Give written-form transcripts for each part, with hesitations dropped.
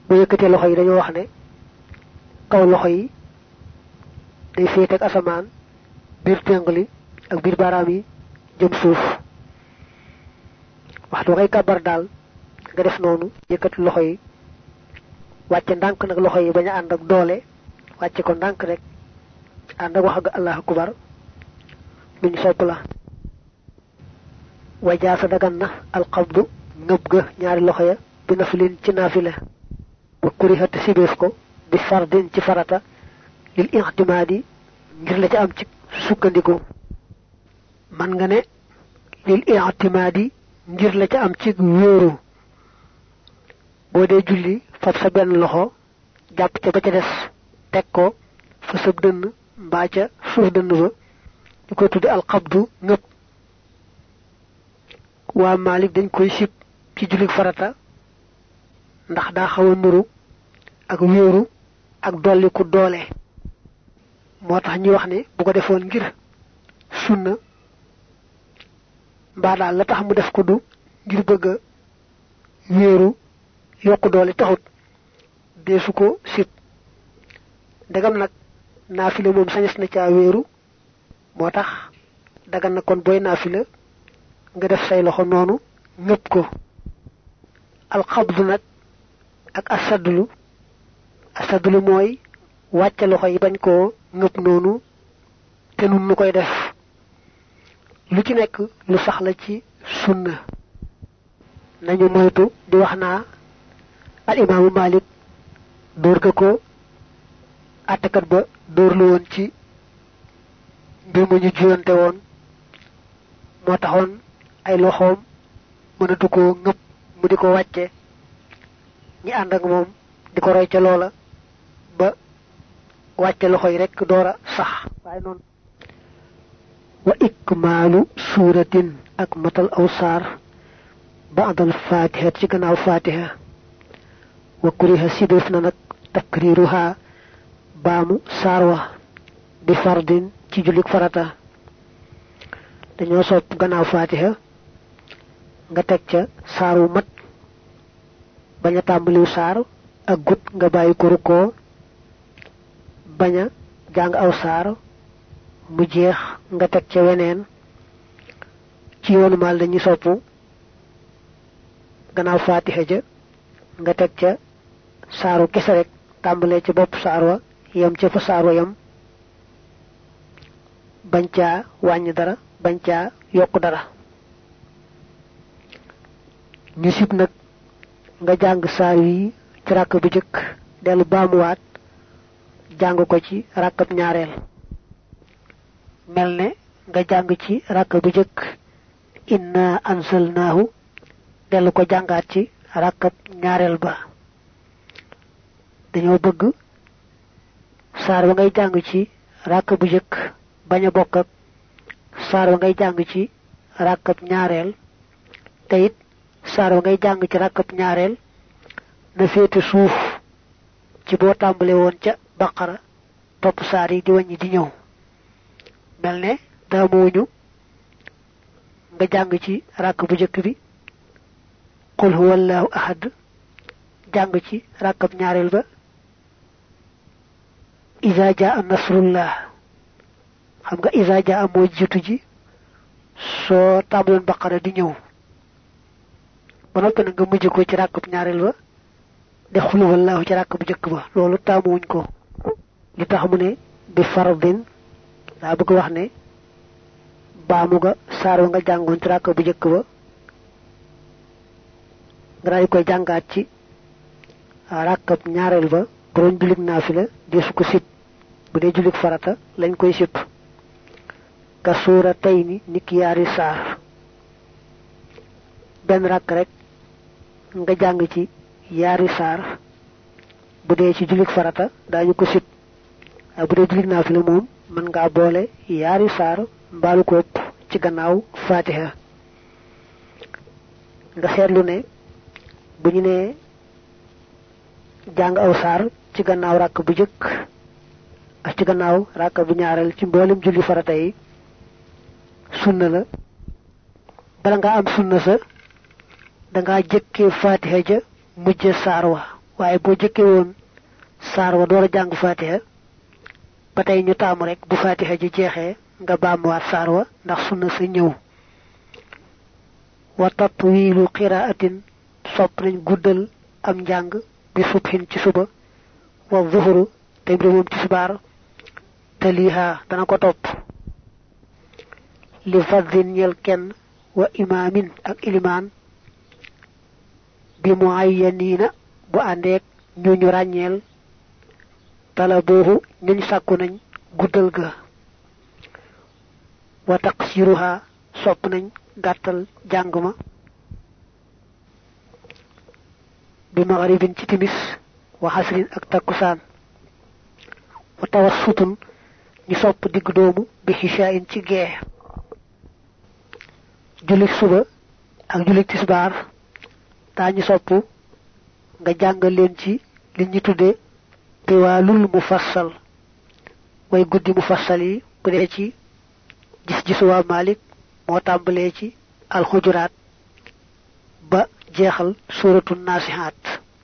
bu yëkkatee loxo yi dañoo wax ne kaw loxo yi day féete ak asamaan biir tengli ak biir baaraam yi jëm suuf waxtu ngay kabar daal nga def noonu yëkkati loxo yi wàcce ndànk nag loxo yi bañ a ànd ak doole wàcce ko ndànk rek ànd ak wax ak allahu akbar luñ sopp la wajaasa dagan na alqabdu ngëb ga ñaari loxo ya bi naflin ci naafila wa kurihat sibeef ko bi fardin ci farata lil i'timadi ngir la ci am ci sukkandiku man nga ne lil i'timadi ngir la ci am ci wéeru boo dee julli fab sa benn loxo jàpp ca ba ca des teg ko fa sab dënn mbaa ca suuf dënn ba ñu koy tudde alqabdu ngëb waa Malik dañ koy sib ci julli farata ndax daa xaw a nuru ak wéeru ak dolli ku doole moo tax ñuy wax ne bu ko defoon ngir sunna mbaa daal la tax mu def ko du ngir bëgg a wéeru yokku doole taxut deesu ko sib ndegam nag naafila moom sañes na caa wéeru moo tax dagan na kon booy naafila nga def say loxo noonu ngëpp ko alxabdu nag ak asadlu mooy wàcce loxo yi bañ koo ngëpp noonu te nun nu koy def lu ci nekk lu sax la ci sunna nañu moytu di wax naa al imaamu Malik dóor ga ko àttekat ba dóor lu woon ci mbir mu ñu juyante woon moo taxoon ay loxoom mënatu koo ngëpp mu di ko wàcce ñi ànd ak moom di ko roy ca loola ba wàcce loxo yi rekk doora sax waaye noonu wa ikmaalu suuratin ak matal aw saar ba'dal fatiha ci gannaaw fatiha wa kuriha sibif na nag takriruha baamu saar wa bi fardin ci jullik farata dañoo sopp gannaaw fatiha nga teg ca saaru mat bañ a tàmbaliw saar ak gut nga bàyyi ko rukkoo bañ a jàng aw saar mu jeex nga teg ca weneen ci yoonu maal dañuy sopp gannaaw fatiha ja nga teg ca saaru kese rek tàmbalee ca bopp saar wa yam ca fa saar wa yam bañ caa wàññi dara bañ caa yokk dara ñu sib nag nga jàng saar yi ci ràkk bu jëkk dellu baamuwaat jàng ko ci ràkkab ñaareel mel ne nga jàng ci ràkk bu jëkk inna ansalnaahu dellu ko jàngaat ci ràkkab ñaareel ba dañoo bëgg saar wa ngay jàng ci ràkk bu jëkk bañ a bokk ak saar wa ngay jàng ci ràkkab ñaareel te it saar wa ngay jàng ci ràkkab ñaareel na féete suuf ci boo tàmbale woon ca baqara topp saar yi di wàññi di ñëw mel ne daamuñu nga jàng ci ràkk bu jëkk bi qul huwallahu ahad jàng ci ràkkab ñaareel ba iza jaa nasrullah xam nga iza jaa moo jiitu ji soo tàmbaloon baqara di ñëw ba noppi nag nga mujj ko ci ràkkab ñaareel ba def xul huwallahu ci ràkk bu jëkk ba loolu taamuwuñ ko li tax mu ne bi fardin daa bëgg wax ne baamu nga saar wa nga jàngoon ci ràkk bu jëkk ba nga daal di koy jàngaat ci ràkkab ñaareel ba bu doon jullit naafila deesu ko sib bu dee jullit farata lañ koy sib ka suura tey ni ki yaari saar benn ràkk rek nga jàng ci yaari saar bu dee ci jullit farata daañu ko sib waaye bu dee jullit naafila moom mën ngaa boole yaari saar mbaalu ko ëpp ci gannaaw fatiha nga seetlu ne bu ñu nee jàng aw saar ci gannaaw ràkk bu jëkk ak ci gannaaw ràkk bu ñaareel ci mboolem julli farata yi sunna la bala nga am sunna sa dangaa jëkkee fatiha ja mujje saar wa waaye boo jëkke woon saar wa door a jàng fatiha ba tey ñu taamu rek bu fatiha ji jeexee nga baamuwaat saar wa ndax sunna sa ñëw. wa tatwilu qiraatin sopp nañ guddal am njàng bi subhin ci suba wa zuhru te moom tisbaar taliha dana ko topp li fadlin ñel kenn wa imaamin ak ilimaan bi muayyaniina bu àndeek ñu ràññeel talaboohu ñuñ sàkku nañ guddal ga wa taqsiruha sopp nañ gàttal jàng ma bi maghribin ci timis wa xasrin ak takkusaan wa tawassutun ñu sopp digg doomu bi xishaayin ci gee jullit suba ak jullit tisbaar daañu sopp nga jàngal leen ci li ñu tudde tiwaalul mufassal way guddi mufassal yi bu dee ci gis-gisu waa Malik moo tàmbalee ci alxujuraat ba jeexal suuratu naasihaat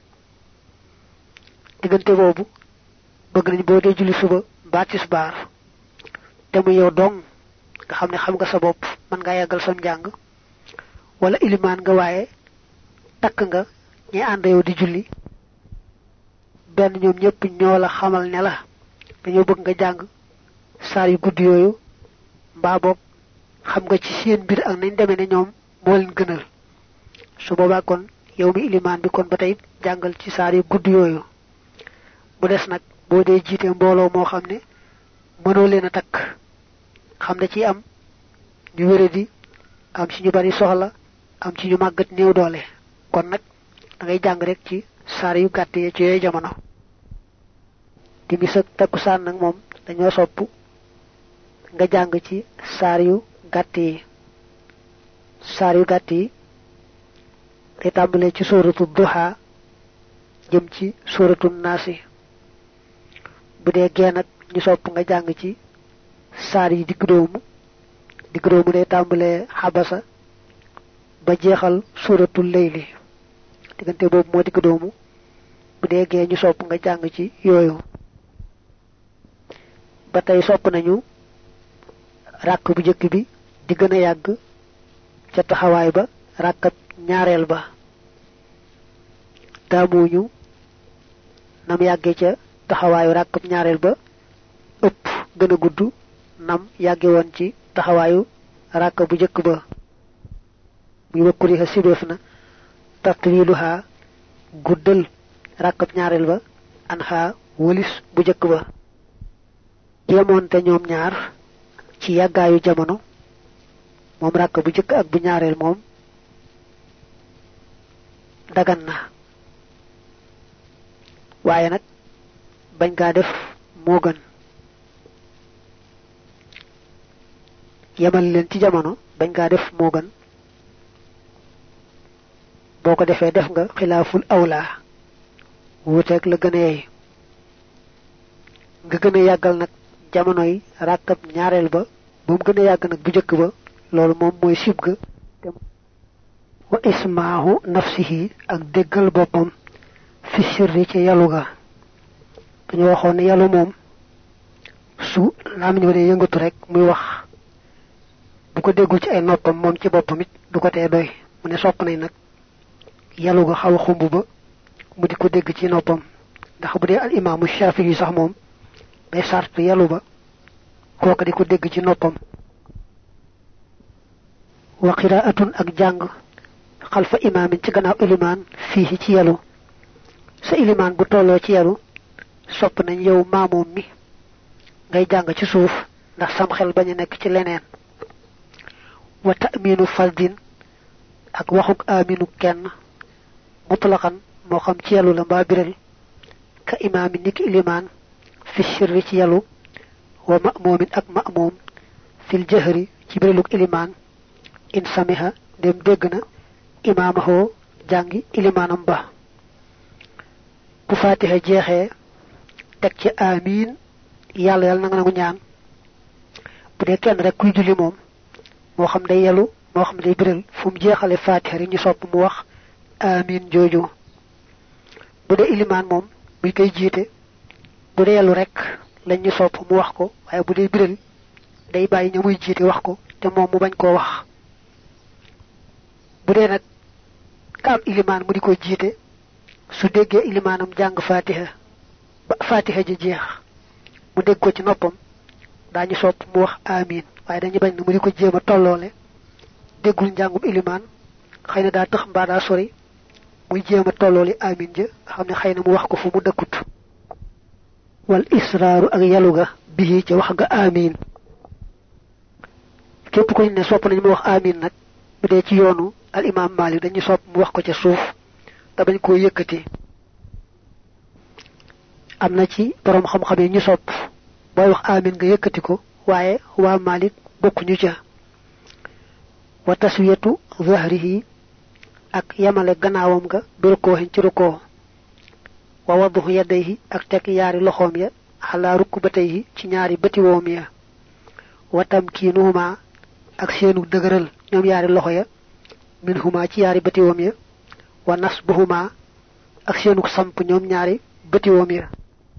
diggante boobu bëgg nañ boo dee julli suba mbaa tisbaar te mu yow dong nga xam ne xam nga sa bopp mën ngaa yàggal sam njàng wala ilimaan nga waaye takk nga ñi ànd yow di julli benn ñoom ñëpp ñoo la xamal ne la dañoo bëgg nga jàng saar yu gudd yooyu mbaa boog xam nga ci seen mbir ak nañ demee ne ñoom moo leen gënal su boobaa kon yow mi ilimaan bi kon ba tey jàngal ci saar yu gudd yooyu mu des nag boo dee jiite mbooloo moo xam ne mënoo leen a takk xam ne ci am ñu wéradi am ci ñu bari soxla am ci ñu màggat néew doole kon nag da ngay jàng rek ci saar yu gàtt yi ci yooyu jamono. timis ak takkusaan nag moom dañoo sopp nga jàng ci saar yu gàtt yi te tàmbalee ci sóoratu duha jëm ci sóoratu naasi bu dee gee nag ñu sopp nga jàng ci saar yi digg doomu day tàmbalee xabasa ba jeexal sóoratu layli diggante boobu moo digg doomu bu dee gee ñu sopp nga jàng ci yooyu. ba tey sopp nañu ràkk bu jëkk bi di gën a yàgg ca taxawaay ba ràkkab ñaareel ba taamuñu nam yàgge ca taxawaayu ràkkab ñaareel ba ëpp gën a gudd nam yàgge woon ci taxawaayu ràkk bu jëkk ba muy wakkuriha sibeef na tatwiluha guddal ràkkab ñaareel ba anha wëlis bu jëkk ba yemoonte ñoom ñaar ci yàggaayu jamono moom ràkk bu jëkk ak bu ñaareel moom dagan na waaye nag bañ kaa def moo gën yemal leen ci jamono bañ kaa def moo gën boo ko defee def nga xilaaful awlaa wuuteeg la gën a yey nga gën a yàggal nag jamono yi ràkkab ñaareel ba ba mu gën a yàgg nag bu jëkk ba loolu moom mooy sib ga wa ismaahu nafsihi ak déggal boppam fi sirri ci yalu ga dañu waxoon ne yalu moom su làmmiñ wa dee yëngatu rek muy wax bu ko déggul ci ay noppam moom ci boppam it du ko tee doy mu ne sopp nañ nag yalu ga xaw a xumb ba mu di ko dégg ci noppam ndax bu dee al imaamu Shaafi yi sax moom day sart yalu ba kooka di ko dégg ci noppam. wa qiraatun ak jàng xalfa imaamin ci gannaaw ilimaan fii ci yalu sa ilimaan bu tolloo ci yalu sopp nañ yow maamoom mi ngay jàng ci suuf ndax sam xel bañ a nekk ci leneen. wa ta'minu fardin ak waxuk aminu kenn mutlaqan moo xam ci yalu la mbaa biral ka imaamin niki ilimaan fi sirri ci yalu wa ma'mumin ak ma'mum fil jahri ci biraluk ilimaan in samiha dem dégg na imaamahoo jàngi ilimaanam ba bu faatiha jeexee teg ci amiin yàlla na nga nangu ñaan bu dee kenn rek kuy julli moom moo xam day yalu moo xam day biral fu mu jeexale faatiha rek ñu sopp mu wax amiin jooju bu dee ilimaan moom buy koy jiite bu dee yàllu rek lañ ñu sopp mu wax ko waaye bu dee biral day bàyyi ña muy jiite wax ko te moom mu bañ koo wax bu dee nag ka am ilimaan mu di ko jiite su déggee ilimaanam jàng fatiha ba fatiha ji jeex mu dégg ko ci noppam daañu sopp mu wax amin waaye dañu bañ na mu di ko jéem a tolloole déggul njàngum ilimaan xëy na daa tëx mbaa daa sori muy jéem a tollooli amin ja xam ne xëy na mu wax ko fu mu dëkkut wal israaru ak yalu ga bihi ca wax ga amin képp ko ne sopp nañu mu wax amin nag bu dee ci yoonu al imam Malik dañu sopp mu wax ko ca suuf te bañ koo yëkkati am na ci borom xam-xam yi ñu sopp booy wax amin nga yëkkati ko waaye waa Malik bokkuñu ca wa taswiyatu zahrihi ak yamale gannaawam nga birukoohin ci rukoo wa wadduhu yadayhi ak teg yaari loxoom ya xalaa rukbatayhi ci ñaari bëti woom ya wa tamkiinuhuma ak seenu dëgëral ñoom yaari loxo ya minhuma ci yaari bëti woom ya wa nasbuhuma ak seenu samp ñoom ñaari bëti woom ya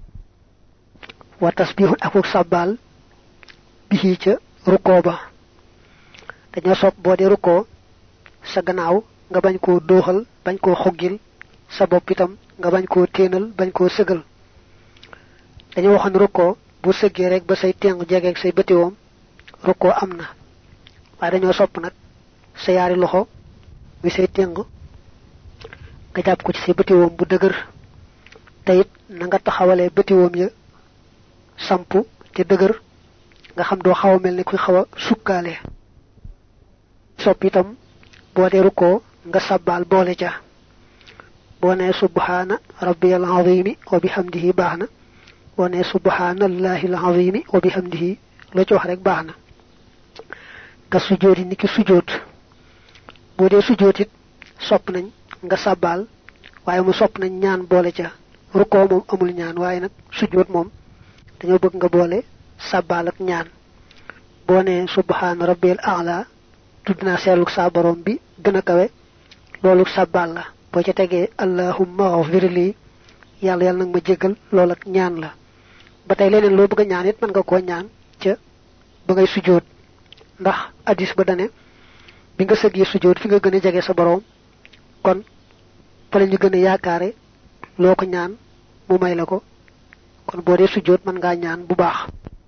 wa tasbihun akuk sabbal bihi ca rukoo ba dañoo sopp boo dee rukoo sa gannaaw nga bañ koo dooxal bañ koo xoggil sa bopp itam nga bañ koo téenal bañ koo sëgal dañoo waxoon rukkoo bu sëggee rek ba say téng jegeeg say bëtiwoom rukkoo am na waaye dañoo sopp nag sa yaari loxo wi say téng nga jàpp ko ci say bëtiwoom bu dëgër te it na nga taxawalee bëtiwoom ya samp te dëgër nga xam doo xaw a mel ni kuy xaw a sukkaale sopp itam boo dee rukkoo nga sabbal boole ca boo nee subhaana rabbiyal azimi wa bihamdihi baax na boo nee subhaanallahi al azimi wa bihamdihi loo ci wax rek baax na nga sujjóot yi ni ki sujjóot boo dee sujjóot it sopp nañ nga sabbal waaye mu sopp nañ ñaan boole ca rukkoo moom amul ñaan waaye nag sujjóot moom dañoo bëgg nga boole sabbal ak ñaan boo nee subhaana rabbiyal a'la tudd naa seetlu saa borom bi gën a kawe loolu sabbal la boo ca tegee allahumma ighfir li yàlla nag ma jéggal loolu ak ñaan la ba tey leneen loo bëgg a ñaan it mën nga koo ñaan ca ba ngay sujjóot ndax hadis ba dane bi nga sëggee sujjóot fi nga gën a jege sa borom kon fa la ñu gën a yaakaare loo ko ñaan mu may la ko kon boo dee sujjóot mën ngaa ñaan bu baax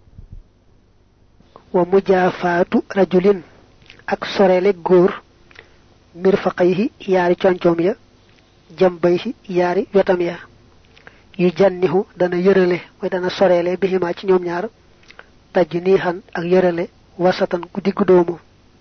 wa mujaafaatu rajulin ak soreele góor mirfaqayhi yaari concoom ya jambayhi yaari wetam ya yu jannihu dana yërale mooy dana soreele bihima ci ñoom ñaar tajnihan ak yërale wasatan ku diggu doomu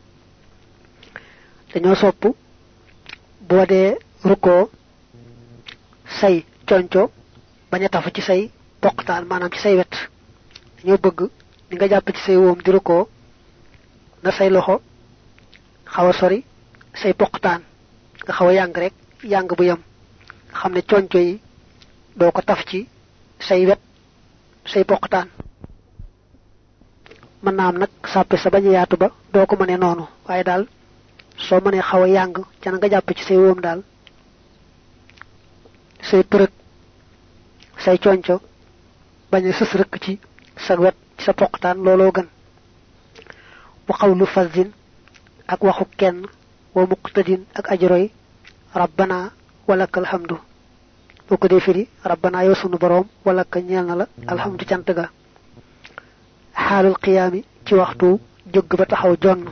dañoo sopp boo dee rukkoo say conco bañ a tafu ci say poqtaan maanaam ci say wet dañoo bëgg ni nga jàpp ci say woom di rukkoo na say loxo xaw a sori say poqtaan nga xaw a yàng rek yàng bu yem nga xam ne conco yi doo ko taf ci say wet say poqtaan mën naa am nag sàppe sa bañ a yaatu ba doo ko mënee noonu waaye daal soo mënee xaw a yàng ca na nga jàpp ci say woom daal say përëg say conco bañ a sës rëkk ci sa wet ci sa poqtaan looloo gën bu xawlu fazin ak waxu kenn wa muqtadin ak ajroy rabbana walakal hamdu boo ko dee firi rabbana yow sunu boroom walaka ñeel na la alhamdu cant ga xaalul qiyaami ci waxtu jóg ba taxaw jonn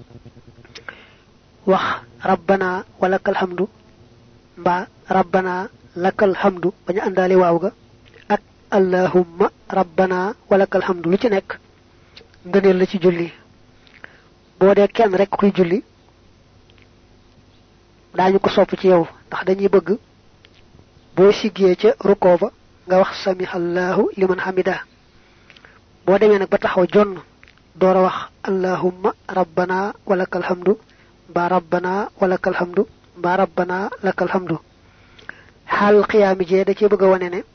wax rabbana walakal hamdu mbaa rabbana lakal hamdu bañu àndaale waaw ga ak allahumma rabbana walakal hamdu lu ci nekk ngëneel la ci julli boo dee kenn rek kuy julli daañu ko sopp ci yow ndax dañuy bëgg boo siggee ca rukkoo ba nga wax samihallahu liman hamida boo demee nag ba taxaw jonn door a wax allahumma rabbana walakal hamdu mbaa rabbana walakal hamdu mbaa rabbana lakal hamdu xaal xiyaami jee da cee bëgg a wane ne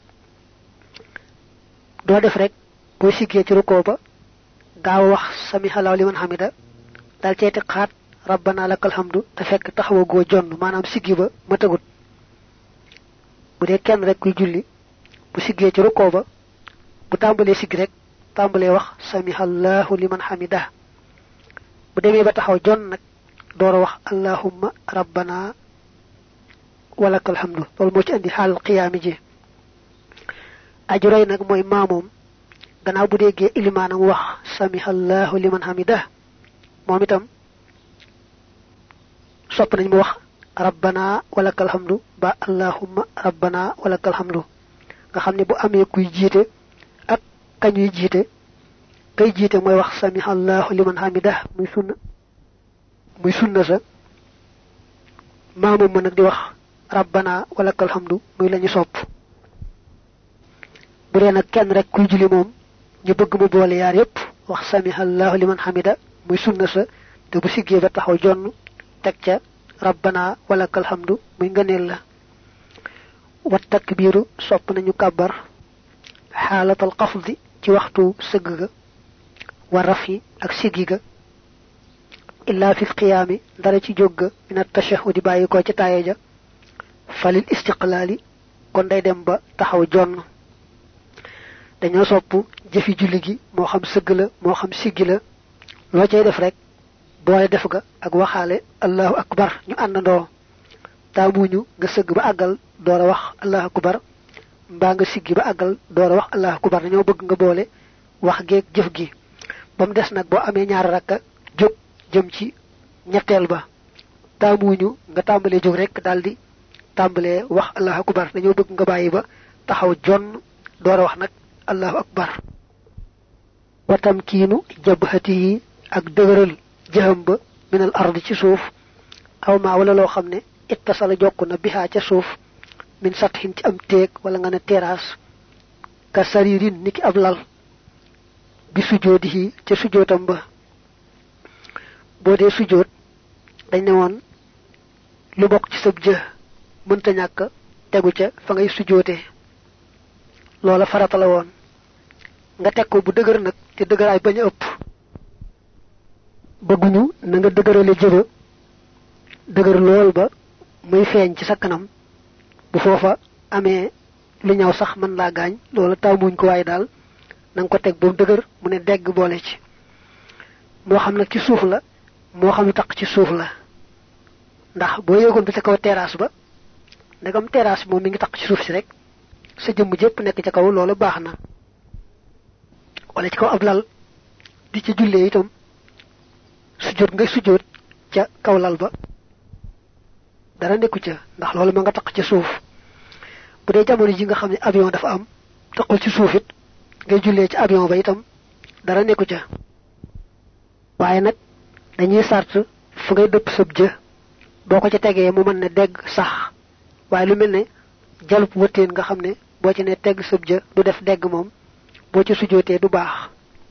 doo def rek boo siggee ci rukkoo ba gaaw wax samihallahu liman hamida dal cee teg xaat rabbana lakal hamdu te fekk taxawa goo jonn maanaam siggi ba ma tagut bu dee kenn rek kuy julli bu siggee ci rukkoo ba bu tàmbalee sigg rek tàmbalee wax samihallahu liman hamidah bu demee ba taxaw jon nag door a wax allahumma rabbana walakal hamdu loolu moo ci andi xaal qiyaami ji aju roy nag mooy maamoom gannaaw bu déggee ilimaanam wax samihallahu liman hamidah moom itam sopp nañ mu wax rabbana walakal hamdu ba allahumma rabbana walakal hamdu nga xam ne bu amee kuy jiite ak kañuy jiite kay jiite mooy wax samihallahu liman hamidah muy sunna sa maamum ma nag di wax rabbana walakal hamdu muy lañu sopp bu dee nag kenn rek kuy julli moom ñu bëgg mu boole yaar yépp wax samihallahu liman hamida muy sunna sa te bu siggee ba taxaw jonn teg ca rabbana walakal hamdu muy ngëneel la wa takbiru sopp nañu kàbbar xaalatal xafdi ci waxtu sëgg ga wa rafi ak siggi ga illa fi qiyaami dara ci jóg ga min at-tashahhudi bàyyi ko ci taaye ja falil istiqlaali kon day dem ba taxaw jonn dañoo sopp jëfi julli gi moo xam sëgg la moo xam siggi la loo cay def rek boole def ga ak waxaale allahu akbar ñu àndandoo taamuñu nga sëgg ba àggal door a wax allahu akbar mbaa nga siggi ba àggal door a wax allahu akbar dañoo bëgg nga boole wax geeg jëf gi ba mu des nag boo amee ñaari rakka jóg jëm ci ñetteel ba taamuñu nga tàmbalee jóg rek daldi tàmbalee wax allahu akbar dañoo bëgg nga bàyyi ba taxaw jonn door a wax nag allahu akbar wa tamkiinu jabhatihi ak dëgëral jëham ba minal ardi ci suuf aw maa wala loo xam ne ittasala jokk na bihaa ca suuf min sathin ci am téeg wala nga ne terrasse ka saririn niki ab lal bi sujoodihi ca sujootam ba boo dee sujoot dañ ne woon lu bokk ci sab jë mënta ñàkk tegu ca fa ngay sujootee loola farata la woon nga teg ko bu dëgër nag te dëgëraay bañ a ëpp bëgguñu na nga dëgërale jëba dëgër lool ba muy feeñ ci sa kanam bu foofa amee lu ñaw sax mën laa gaañ loola taamuñ ko waaye daal na nga ko teg ba mu dëgër mu ne degg boole ci moo xam nag ci suuf la moo xam lu taq ci suuf la ndax boo yéegoon bi ca kaw terrasse ba ndegam terrasse moom mi ngi taq ci suuf si rek sa jëmm jépp nekk ca kaw loola baax na wala ci kaw ab lal di ci jullee itam sujjóot ngay sujjóot ca kaw lal ba dara nekku ca ndax loolu ma nga taq ci suuf bu dee jamono ji nga xam ne avion dafa am taqul ci suuf it ngay jullee ci avion ba itam dara nekku ca waaye nag dañuy sart fu ngay dëpp sëb jë boo ko ci tegee mu mën ne degg sax waaye lu mel ne jalub wëttéen nga xam ne boo ci ne tegg sëb jë du def degg moom boo ci sujootee du baax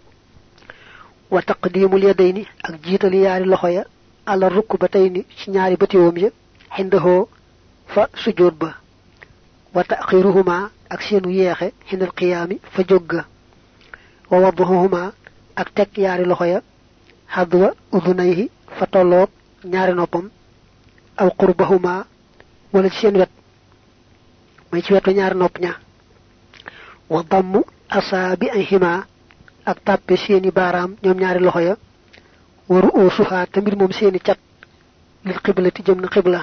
wa taqdimul yadayni ak jiitali yaari loxo ya ala rukbatayni ci ñaari bëtiwoom ya xindahoo fa sujoot ba wa taxiruhuma ak seenu yeexe xindal qiyaami fa jóg ga wa wadduhuma ak teg yaari loxo ya xadwa udunayhi fa tolloog ñaari noppam aw qurbahuma wala ci seen wet mooy ci wetu ñaari nopp ña wa damm asaabi'ihima ak tàppe seeni baaraam ñoom ñaari loxo ya waru uusuha te mbir moom seeni cat lil xiblati jëm na xibla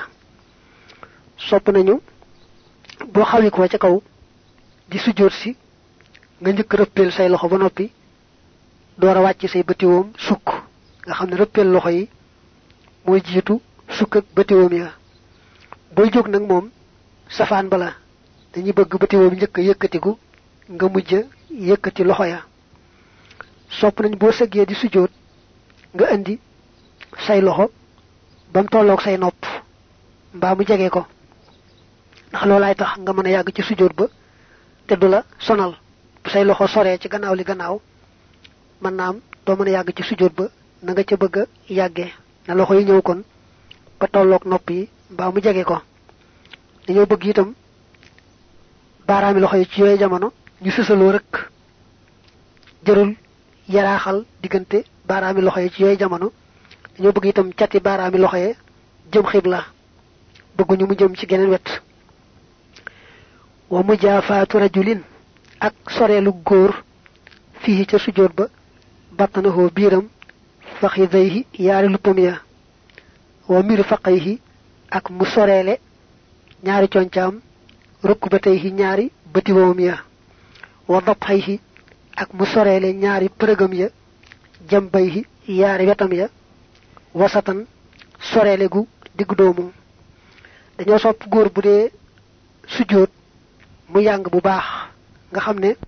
sopp nañu boo xawi ko ca kaw di sujjóot si nga njëkk rëppeel say loxo ba noppi door a wàcc say bëtiwoom sukk nga xam ne rëppeel loxo yi mooy jiitu sukk ak bëtiwoom ya booy jóg nag moom safaan bala dañuy bëgg bëtiwoom njëkk a yëkkatiku nga mujj yëkkati loxo ya sopp nañ boo sëggee di sujjóot nga indi say loxo ba mu tolloog say nopp mbaa mu jege ko ndax loolaay tax nga mën a yàgg ci sujjóot ba te du la sonal bu say loxo soree ci gannaaw li gannaaw mën naa am doo mën a yàgg ci sujjóot ba na nga ca bëgg a yàggee na loxo yi ñëw kon ba tolloog nopp yi mbaa mu jege ko dañoo bëgg itam baaraami loxo yi ci yooyu jamono ñu sësaloo rek jërul yaraaxal diggante baaraami loxo yi ci yooyu jamono dañoo bëgg itam cati baaraami loxo yi jëm xibla bëgguñu mu jëm ci geneen wet wa mujafaatu rajulin ak sorelu góor fihi ca sujjóot ba batnahu biiram faxidayhi yaari luppam ya wa mirfaqayhi ak mu soreele ñaari concaam rukbatayhi ñaari bëtiwoom ya wa dabhayhi ak mu soreele ñaari përëgam ya jambayhi yaari wetam ya wasatan soreele gu diggu doomu dañoo sopp góor bu dee sujjóot mu yàng bu baax nga xam ne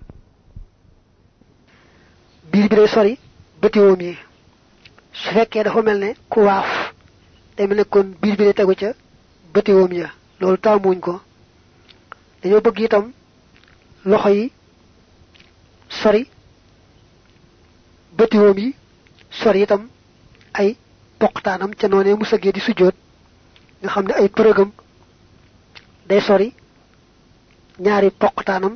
biir bi day sori bëtiwoom yi su fekkee dafa mel ne ku waaf day mel ne kon biir bi day tegu ca bëtiwoom ya loolu taamuñ ko dañoo bëgg itam loxo yi sori bëtiwoom yi sori itam ay poqtaanam ca noonee mu sëggee di sujjóot nga xam ne ay përëgam day sori ñaari poqtaanam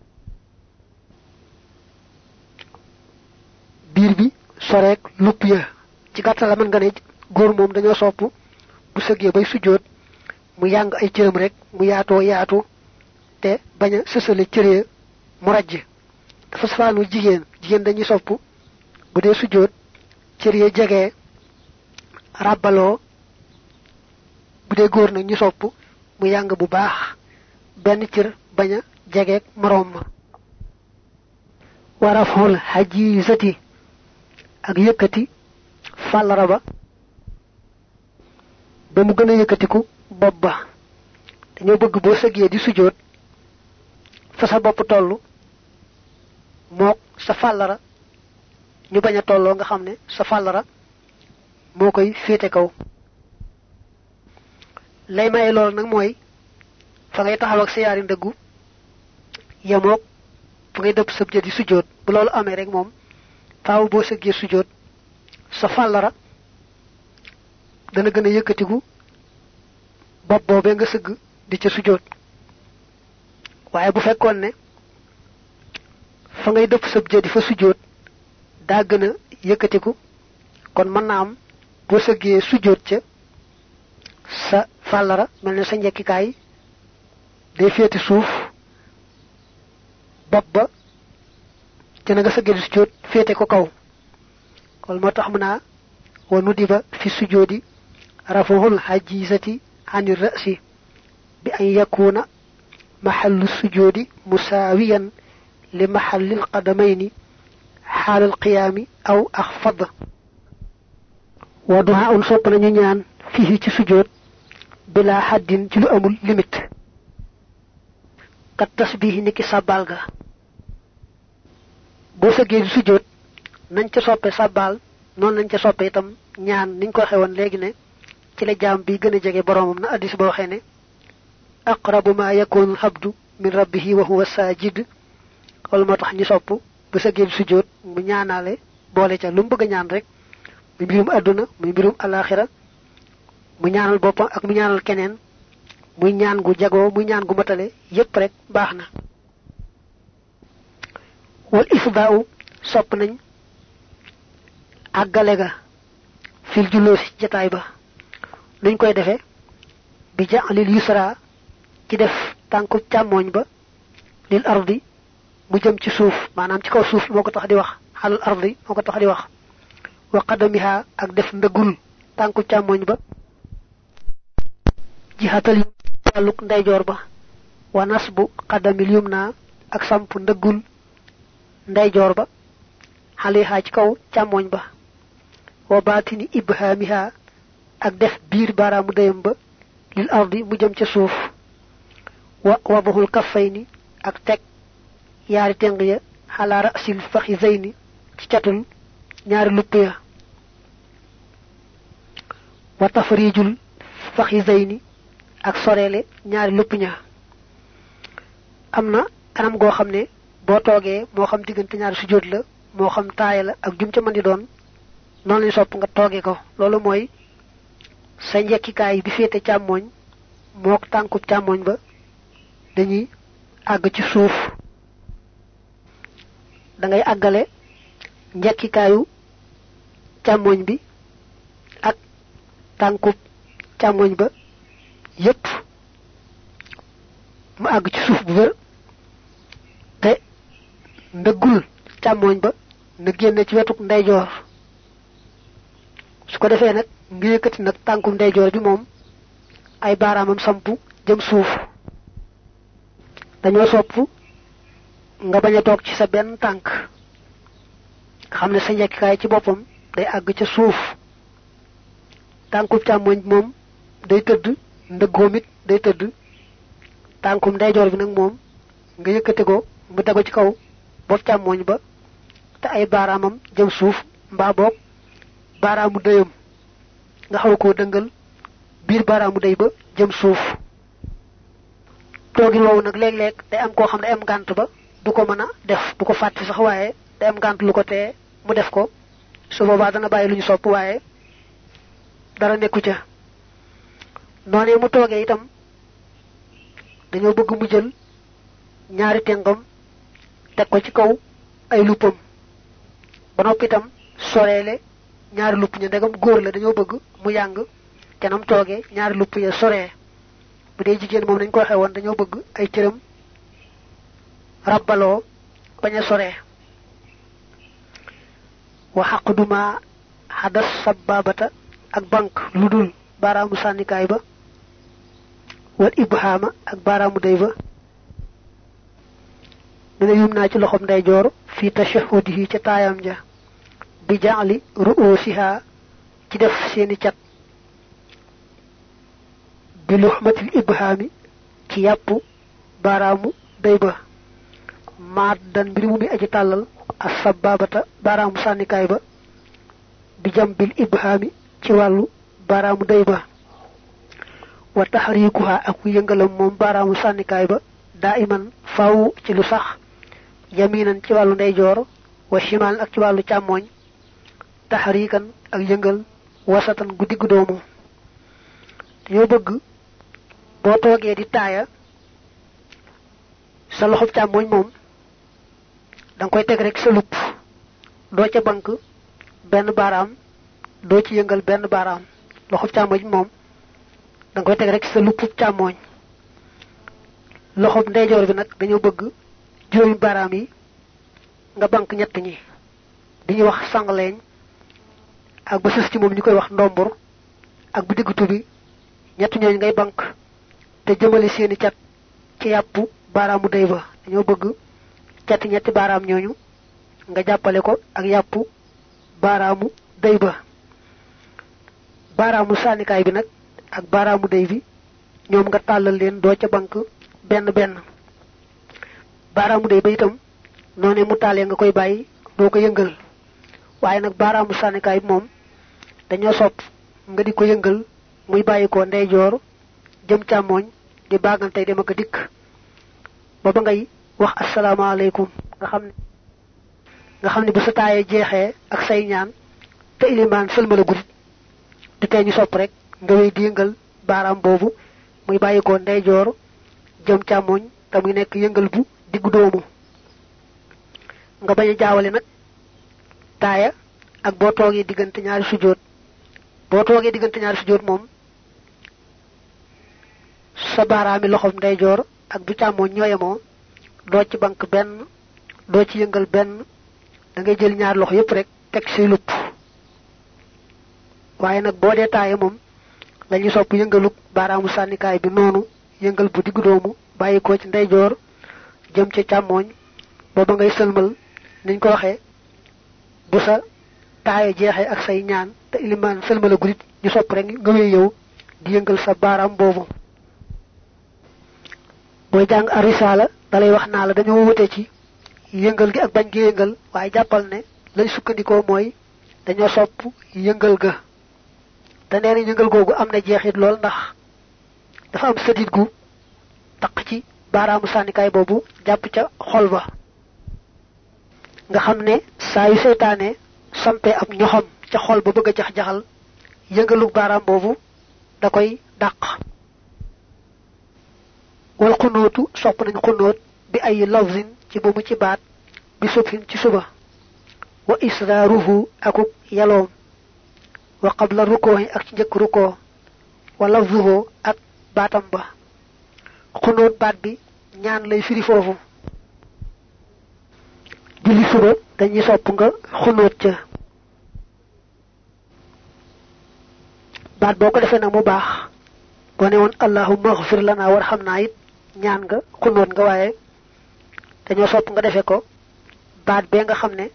biir bi soreek lupp ya ci gàttal la mën nga ne góor moom dañoo sopp bu sëggee bay sujjóot mu yàng ay cëram rek mu yaatoo yaatu te bañ a sësale cëree mu rajj dafa safaanu jigéen dañuy sopp bu dee sujjóot cër yi jege ràbbaloo bu dee góor nag ñu sopp mu yàng bu baax benn cër bañ a jegeek moroom ma waraful hajizati ak yëkkati fàllara ba mu gën a yëkkatiku bopp ba dañoo bëgg boo sëggee di sujjóot fa sa bopp tollu mook sa fàllara ñu bañ a tolloo nga xam ne sa fàllara moo koy féete kaw lay maye loolu nag mooy fa ngay taxaw ak sa yaari ndëggu yemook fa ngay dëpp sëb jë di sujjóot bu loolu amee rek moom faaw boo sëggee sujjóot sa fàllara dana gën a yëkkatiku bopp boobee nga sëgg di ca sujjóot waaye bu fekkoon ne fa ngay dëpp sëb jë di fa sujjóot daa gën a yëkkatiku kon mën na am boo sëggee sujjóot ca sa fàllara mel ne sa njekkikaay day féete suuf bopp ba ca na nga sëggee di sujjóot féete ko kaw kon moo tax mu naa wa nudiba fi sujjóoti rafuhul hajizati anir ra'si bi an yakuna mahallu sujjóoti musaawiyan li mahallil qadamayni xaalal qiyaami aw axfad wa duha un sopp nañu ñaan fii ci sujjóot bila haddin ci lu amul limite kat tasbihi niki sàbbaal ga boo sëggee di sujjóot nañ ca soppe sàbbaal noonu lañ ca soppe itam ñaan niñ ko waxee woon léegi ne ci la jaam bi gën a jege boroomam na addis ba waxee ne aqrabu ma yakunu habdu min rabbihi wa huwa sajid loolu moo tax ñu sopp bu sëggee di sujjóot mu ñaanaale boole ca lu mu bëgg a ñaan rek muy mbirum àdduna muy mbirum alaxira mu ñaanal boppam ak mu ñaanal keneen muy ñaan gu jagoo muy ñaan gu matale yépp rek baax na wal ifdaa'u sopp nañ àggale ga fil julloo si jataay ba nuñ koy defee bi ja'lil yusra ci def tànku càmmooñ ba lil ardi mu jëm ci suuf maanaam ci kaw suuf moo ko tax di wax xalal ardi moo ko tax di wax wa qadamiha ak def ndëggul tànku càmmooñ ba jihatal wàlluk ndeyjoor ba wa nasbu qadamil yumna ak samp ndëggul ndeyjoor ba xaliha ci kaw càmmooñ ba wa baatini ibhamiha ak def biir baaraamu dayam ba lil ardi mu jëm ca suuf wa wadhul kaffayni ak teg yaari teng ya xalaa rasil faxizayni ci catul ñaari lupp ya wa tafrijul faxizayni ak soreele ñaari lupp ña am na kanam goo xam ne boo toogee moo xam diggante ñaari sujjóot la moo xam taaya la ak jum ca mën di doon noonu lañu sopp nga toogee ko loolu mooy sa njekkikaay bi féete càmmooñ mook tànku càmmooñ ba dañuy àgg ci suuf da ngay àggale njekkikaayu càmmooñ bi ak tànku càmmooñ ba yépp mu àgg ci suuf bu wér te ndëggul càmmooñ ba na génne ci wetuk ndeyjoor su ko defee nag nga yëkkati nag tànkum ndeyjoor bi moom ay baaraamam sampu jëm suuf dañoo sopp nga bañ a toog ci sa benn tànk xam ne sa njekkikaay ci boppam day àgg ca suuf tànkum càmmooñ bi moom day tëdd ndëggoom it day tëdd tànkum ndeyjoor bi nag moom nga yëkkati ko mu tegu ci kaw bopp càmmooñ ba te ay baaraamam jëm suuf mbaa boog baaraamu dëyam nga xaw koo dëngal biir baaraamu dëy ba jëm suuf toogin woowu nag léeg-léeg day am koo xam ne am ngànt ba du ko mën a def du ko fàtte sax waaye day am ngànt lu ko tee mu def ko su boobaa dana bàyyi lu ñu sopp waaye dara nekku ca noonee mu toogee itam dañoo bëgg mu jël ñaari tengam teg ko ci kaw ay luppam ba noppi itam soreele ñaari lupp ña ndegam góor la dañoo bëgg mu yàng kenam toogee ñaari lupp ya soree bu dee jigéen moom nañ ko waxee woon dañoo bëgg ay cëram rabbaloo bañ a soree wa xaqduma xadas sababata ak bank lu dul baaraamu sànnikaay ba wal ibhaama ak baaraamu day ba dina yum naa ci loxom ndeyjoor fi tashahudihi ca taayam ja bi jaali ru'usiha ci def seeni cat bi luhmatil ibhaami ci yàpp baaraamu day ba maat dan mbir mu mi aji tàllal as sababata baaraamu sànnikaay ba bi jambil ibhaami ci wàllu baaraamu day ba wa tahrikuha ak yëngalam moom baaraamu sànnikaay ba daa iman faw ci lu sax yaminan ci wàllu ndeyjoor wa shimal ak ci wàllu càmmooñ tahrikan ak yëngal wasatan gu digg doomu dañoo bëgg boo toogee di taaya sa loxob càmmooñ moom danga koy teg rek sa lupp doo ca bank benn baaraam doo ci yëngal benn baaraam loxob càmmooñ moom danga koy teg rek sa lupp càmmooñ loxob ndeyjoor bi nag dañoo bëgg juróomi baaraam yi nga bank ñett ñi di ñu wax sangleeñ ak ba sës ci moom ñu koy wax ndombur ak bu diggutu bi ñett ñooñu ngay bank te jëmale seeni cat ci yàpp baaraamu day ba dañoo bëgg cati ñetti baaraam ñooñu nga jàppale ko ak yàpp baaraamu day ba baaraamu sànnikaay bi nag ak baaraamu day bi ñoom nga tàllal leen doo ca bank benn benn baaraamu day ba itam noone mu taalee nga koy bàyyi doo ko yëngal waaye nag baaraamu sànnikaay bi moom dañoo sopp nga di ko yëngal muy bàyyi ko ndeyjoor jëm càmmooñ di baagantey dem ak dikk ba ba ngay wax asalaamaaleykum nga xam ne bu sa taayee jeexee ak say ñaan te ilimaan sëlmala gudit di tey ñu sopp rek nga wéy di yëngal baaraam boobu muy bàyyi ko ndeyjoor jëm càmmooñ te muy nekk yëngal bu diggu doomu nga bañ a jaawale nag taaya ak boo toogee diggante ñaari sujjóot boo toogee diggante ñaari sujjóot moom sa baaraami loxom ndeyjoor ak bu càmmooñ ñooyemoo doo ci bank benn doo ci yëngal benn da ngay jël ñaari loxo yépp rek teg say lupp waaye nag boo dee taaya moom lañuy sopp yëngaluk baaraamu sànnikaay bi noonu yëngal bu diggu doomu bàyyi ko ci ndeyjoor jëm ca càmmooñ booba ngay sëlmal niñ ko waxee bu sa taaya jeexee ak say ñaan te ilimaan sëlmala gudit ñu sopp rek nga wéy yow di yëngal sa baaraam boobu booy jàng arisaala dalay wax naa la dañoo wute ci yëngal gi ak bañ gi yëngal waaye jàppal ne lañ sukkandikoo mooy dañoo sopp yëngal ga te nee na yëngal googu am na jeexit lool ndax dafa am sëdit gu taq ci baaraamu sànnikaay boobu jàpp ca xol ba nga xam ne saa yu seytaane sampe ab ñoxam ca xol ba bëgg a jax-jaxal yëngalu baaraam boobu da koy dàq wal xunóotu sopp nañ xunóot bi ay lafzin ci bu mu ci baat bi subhin ci suba wa israaruhu akuk yaloom wa qabla rukoohi ak ci njëkk rukoo wa lafzuhu ak baatam ba xunóot baat bi ñaan lay firi foofu julli suba dañuy sopp nga xunóot ca baat boo ko defee nag mu baax boo ne woon allahumma ighfir lana warhamna it ñaan nga xunóot nga waaye dañoo sopp nga defee ko baat bee nga xam ne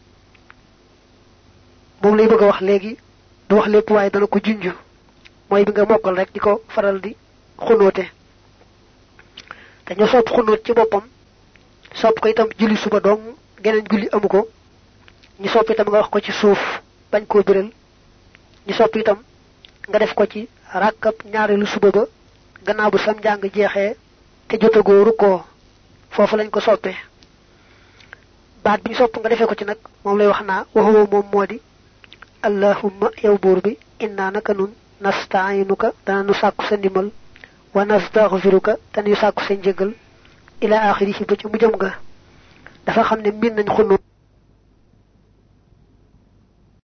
moom lay bëgg a wax léegi du wax lépp waaye dana ko junj mooy bi nga mokkal rek di ko faral di xunóote dañoo sopp xunóot ci boppam sopp ko itam julli suba dong geneen julli amu ko ñu sopp itam nga wax ko ci suuf bañ koo biral ñu sopp itam nga def ko ci rakkab ñaareelu suba ba gannaaw bu sam njàng jeexee te jotagoo rukkoo foofu lañ ko soppee baat bi ñu sopp nga defee ko ci nag moom lay wax naa waxuwa moom moo di allahumma yow buur bi inna naka nun nastainuka dana nu sàkku sa ndimbal wa nastaghfiruka te nu sàkku sa njëgal ila axirihi ba ci mujjam nga dafa xam ne min nañ xunóot